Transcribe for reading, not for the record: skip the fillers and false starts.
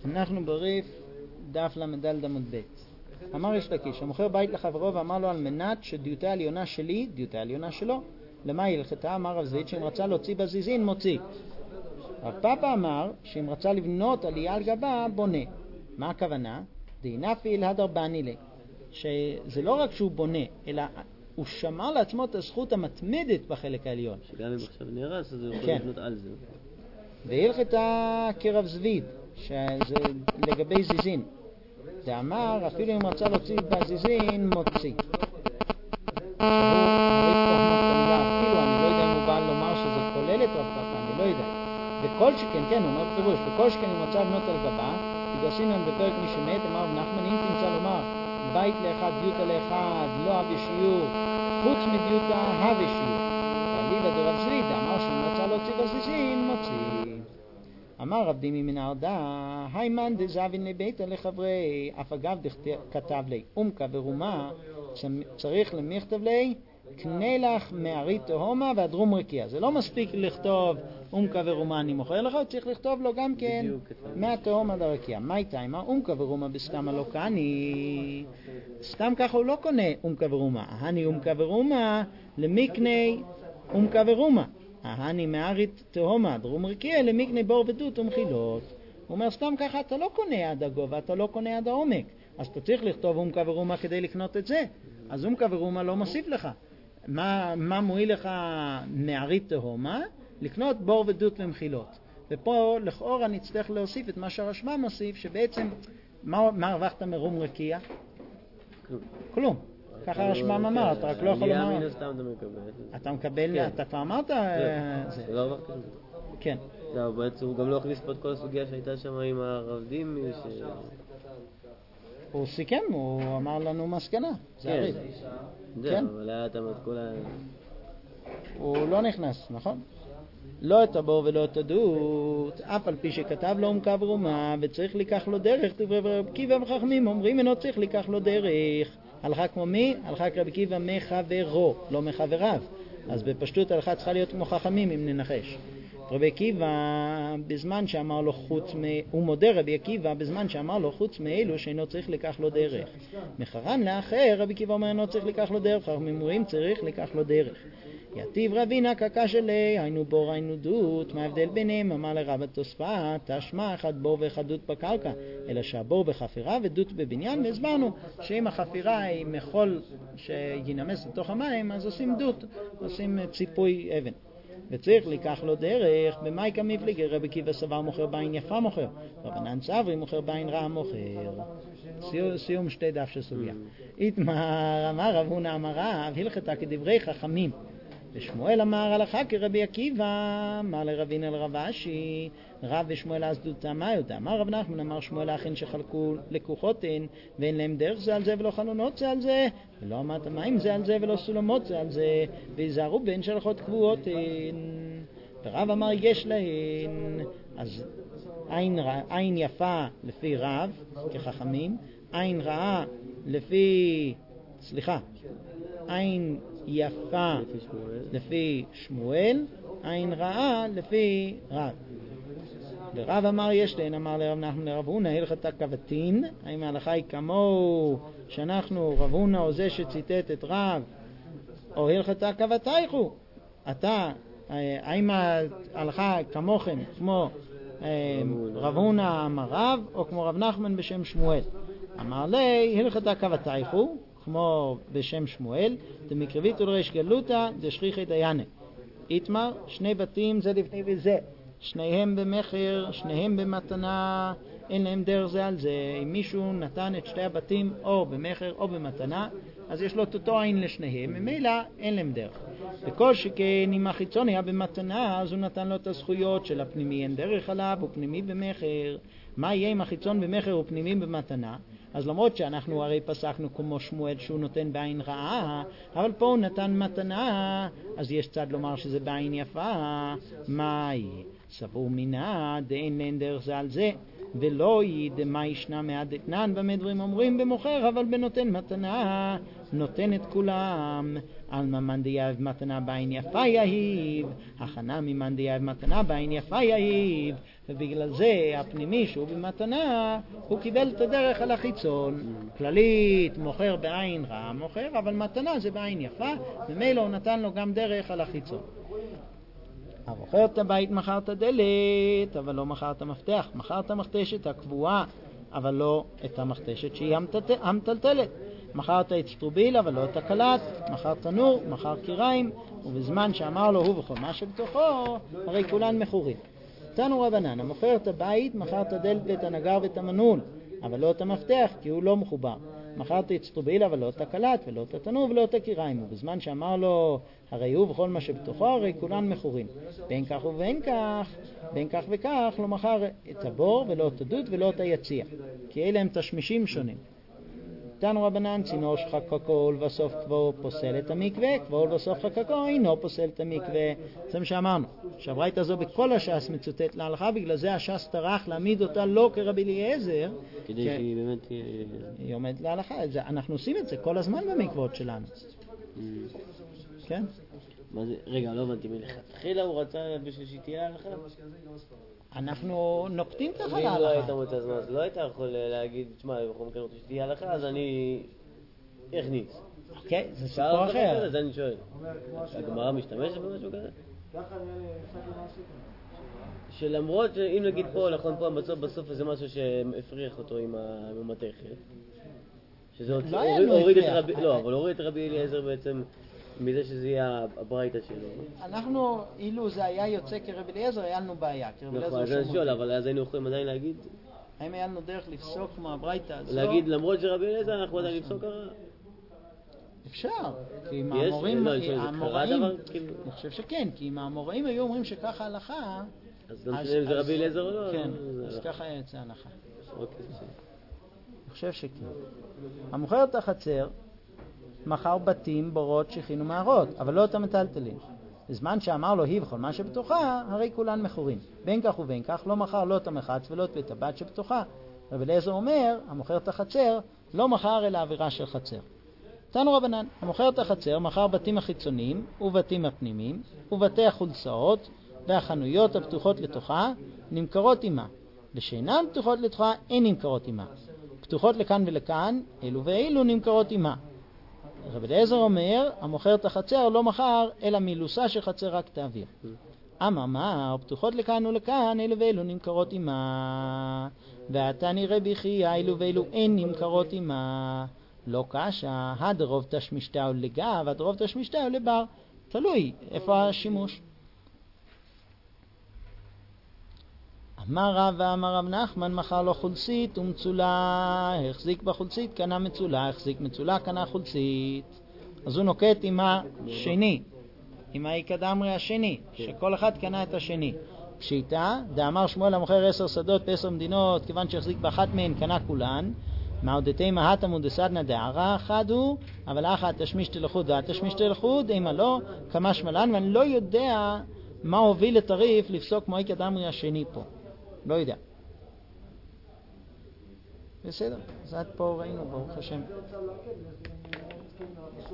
אנחנו בריף דף למדל דמות ב'. אמר יש לקיש, המוכר בית לחברו ואמר לו על מנת שדיוטה עליונה שלי, דיוטה עליונה שלו, למה היא הלכתה? אמר רב זית שאם רצה להוציא בזיזין מוציא. רב פאפה אמר שאם רצה לבנות עלייה על גבה בונה. מה הכוונה? דהינפיל הדר בני לי, שזה לא רק שהוא בונה, אלא הוא שמר לעצמו את הזכות המתמדת בחלק העליון. שגם אם עכשיו נהרס, אז הוא יכול לבנות על זה. והלכתה כרב זביד, שזה לגבי זיזין. דאמר, אפילו אם רצה להוציא בזיזין, מוציא. אפילו אני לא יודע אם הוא בא לומר שזה כולל את רב פאפה, אני לא יודע. וכל שכן, כן, הוא אומר פירוש, וכל שכן אם רצה לבנות על גבה, תגרסינן בפרק מי שמת, אמר נחמן, אם תמצא לומר, בית לאחד, דיוטה לאחד, לא הווה שיעור, חוץ מדיוטה הווה שיעור. ואליבא דרב זביד, אמר שאם רצה להוציא בזיזין, מוציא. אמר רב דימי מן הרדה, היימן דזבין לביתה לחברי, אף אגב כתב לי, אומקה ורומה, צריך למכתב לי, קנה לך מערי תהומה והדרום רקיע. זה לא מספיק לכתוב אומקה ורומה אני מוכר לך, הוא צריך לכתוב לו גם כן מהתהום עד הרקיע. מה איתה? מה אומקה ורומה בסתם לא קני? סתם ככה הוא לא קונה אומקה ורומה. אני אומקה ורומה למקנה אומקה ורומה. אני מערית תהומה דרום רקיע למקנה בור ודות ומחילות. הוא אומר סתם ככה אתה לא קונה עד הגובה, אתה לא קונה עד העומק. אז אתה צריך לכתוב אומקה ורומה כדי לקנות את זה. אז אומקה ורומה לא מוסיף לך. מה מועיל לך מערית תהומה? לקנות בור ודות ומחילות. ופה לכאורה נצטרך להוסיף את מה שהרשב"ם מוסיף, שבעצם מה הרווחת מרום רקיע? כלום. ככה הרשב"ם אמר, אתה רק לא יכול לומר. אתה מקבל, אתה כבר אמרת זה. לא הרווחת כלום. כן. בעצם הוא גם לא הכניס פה את כל הסוגיה שהייתה שם עם הרב דימי. הוא סיכם, הוא אמר לנו מסקנה. זה הריב. כן, אבל היה אתה כל הוא לא נכנס, נכון? לא את הבור ולא את הדות, אף על פי שכתב לו אומקה ורומה וצריך לקח לו דרך, דברי רבי עקיבא וחכמים אומרים אינו צריך לקח לו דרך. הלכה כמו מי? הלכה רבי עקיבא מחברו, לא מחבריו. אז בפשטות הלכה צריכה להיות כמו חכמים אם ננחש. רבי עקיבא בזמן שאמר לו חוץ הוא מודה רבי עקיבא בזמן שאמר לו חוץ מאלו שאינו צריך לקח לו דרך. מחרן לאחר רבי עקיבא אומר אינו צריך לקח לו דרך, חכמים אומרים צריך לקח לו דרך. יתיב רבינה קקה שלי, היינו בור היינו דות, מה ההבדל ביניהם? אמר לרב התוספות, תשמע אחד בור ואחד דות בקרקע, אלא שהבור בחפירה ודות בבניין, והסברנו שאם החפירה היא מחול שינמס לתוך המים, אז עושים דות, עושים ציפוי אבן. וצריך לקח לו דרך, במאי כמפליג, רבי עקיבא סבר מוכר בעין יפה מוכר, רבנן סברי מוכר בעין רע מוכר. סיום שתי דף של סוגיה. איתמר אמר רב הונא אמר רב, הלכתה כדברי חכמים. ושמואל אמר הלכה כרבי עקיבא, אמר לרבין אל רב אשי, רב ושמואל אז דותה מה יודע? אמר רב נחמן אמר שמואל אכן שחלקו לקוחות הן, ואין להם דרך זה על זה ולא חלונות זה על זה, ולא אמרת מים זה על זה ולא סולמות זה על זה, ויזהרו בין שלחות קבועות הן. ורב אמר יש להן, אז עין יפה לפי רב כחכמים, עין רעה לפי, עין יפה לפי שמואל, עין רעה לפי רב. ורב אמר יש להן, אמר לרב נחמן לרב הונא הלכתה כבתין, האם ההלכה היא כמו שאנחנו רב הונא או זה שציטט את רב, או הלכתה כבתייכו אתה, האם ההלכה כמוכם כמו רב הונא אמר רב או כמו רב נחמן בשם שמואל? אמר לי הלכתה כבתייכו כמו בשם שמואל, דמקרבית ולריש גלותה דשכיחי דיינה. איתמר, שני בתים זה לפני וזה, שניהם במחר, שניהם במתנה, אין להם דרך זה על זה. אם מישהו נתן את שתי הבתים או במחר או במתנה, אז יש לו אותו עין לשניהם, ממילא אין להם דרך. וכל שכן אם החיצון היה במתנה, אז הוא נתן לו את הזכויות של הפנימי, אין דרך עליו, הוא פנימי במחר. מה יהיה אם החיצון במחר ופנימי במתנה? אז למרות שאנחנו הרי פסקנו כמו שמואל שהוא נותן בעין רעה, אבל פה הוא נתן מתנה, אז יש צד לומר שזה בעין יפה. מה יהיה? סבור מינה דאין לן דרך זה על זה, ולא ידמה ישנה מעד אתנן. במה דברים אומרים? במוכר אבל בנותן מתנה נותן את כולם. על ממן דייב מתנה בעין יפה יהיב, הכנה ממן דייב מתנה בעין יפה יהיב. ובגלל זה הפנימי שהוא במתנה הוא קיבל את הדרך על החיצון. כללית מוכר בעין רע מוכר, אבל מתנה זה בעין יפה, ומילא הוא נתן לו גם דרך על החיצון. המוכר את הבית מכר את הדלת, אבל לא מכר את המפתח. מכר את המכתשת הקבועה, אבל לא את המכתשת שהיא המטלטלת. מכר את האצטרוביל, אבל לא את הקלט. מכר תנור, מכר קיריים, ובזמן שאמר לו הוא וכל מה שבתוכו, הרי כולן מכורים. תנו רבנן, המוכר את הבית מכר את הדלת ואת הנגר ואת המנעול, אבל לא את המפתח, כי הוא לא מחובר. מכר את האצטרוביל, אבל לא את הקלט, ולא את התנור, ולא את הקיריים. ובזמן שאמר לו הרי הוא וכל מה שבתוכו, הרי כולן מכורים. בין כך ובין כך, בין כך וכך, לא מכר את הבור ולא את הדוד ולא את היציע, כי אלה הם תשמישים שונים. תנו רבנן, צינור שחקקו ולבסוף קבו פוסל את המקווה, קבו ולבסוף חקקו אינו פוסל את המקווה. זה מה שאמרנו, שהברייתא הזו בכל הש"ס מצוטט להלכה, בגלל זה הש"ס טרח להעמיד אותה לא כרבי אליעזר, כדי שהיא באמת היא עומדת להלכה. אנחנו עושים את זה כל הזמן במקוואות שלנו. כן? מה זה? רגע, לא הבנתי, מלכתחילה הוא רצה בשביל שהיא תהיה להלכה? אנחנו נוקטים ככה להלכה. אם לא היית מוצא זמן, אז לא היית יכול להגיד, תשמע, אם אנחנו רוצה שתהיה הלכה, אז אני אכניס. כן, זה סיפור אחר. אז אני שואל, הגמרא משתמשת במשהו כזה? שלמרות שאם נגיד פה, נכון פה, בסוף איזה משהו שהפריח אותו עם המתכת, שזה הוריד את רבי, לא, אבל הוריד את רבי אליעזר בעצם מזה שזה יהיה הברייתא שלו. אנחנו, אילו זה היה יוצא כרבי אליעזר, היה לנו בעיה. נכון, אז אני שואל, אבל אז היינו יכולים עדיין להגיד? האם היה לנו דרך לפסוק מהברייתא הזו? להגיד, למרות שרבי אליעזר, אנחנו עדיין לפסוק הרע? אפשר, כי אם האמוראים, אני חושב שכן, כי אם האמוראים היו אומרים שככה הלכה, אז לא משנה אם זה רבי אליעזר או לא? כן, אז ככה יצא הלכה. אוקיי, אני חושב שכן. המוכר את החצר מכר בתים, בורות, שכין ומערות, אבל לא את המטלטלים. בזמן שאמר לו היא וכל מה שבתוכה, הרי כולן מכורים. בין כך ובין כך לא מכר לא את המחץ ולא את הבת שבתוכה. רבי אליעזר אומר, המוכר את החצר לא מכר אלא אווירה של חצר. תנו רבנן, המוכר את החצר מכר בתים החיצוניים ובתים הפנימיים ובתי החולצאות והחנויות הפתוחות לתוכה נמכרות עמה, ושאינן פתוחות לתוכה אין נמכרות עמה. פתוחות לכאן ולכאן, אלו ואלו נמכרות עמה. רבי אליעזר אומר, המוכר את החצר לא מכר אלא מילוסה של חצר רק תאוויר. אמר, פתוחות לכאן ולכאן, אלו ואלו נמכרות עמה. ואתה נראה בכי, אלו ואלו אין נמכרות עמה. לא קשה, הדרוב תשמישתהו לגב, הדרוב תשמישתהו לבר. תלוי איפה השימוש. אמר רב ואמר רב נחמן, מכר לו חולצית ומצולה, החזיק בחולצית, קנה מצולה, החזיק מצולה, קנה חולצית. אז הוא נוקט עם השני, עם האיקדמרי השני, שכל אחד קנה את השני. פשיטה, דאמר שמואל המוכר 10 שדות ב10 מדינות, כיוון שהחזיק באחת מהן קנה כולן. מעודתי מהתם ודסדנה דערה אחד הוא, אבל אחת תשמיש תלכות והתשמיש תלכות, אימה לא, כמה שמלן, ואני לא יודע מה הוביל לטריף לפסוק כמו האיקדמרי השני פה. לא יודע. בסדר, אז עד פה ראינו, ברוך השם.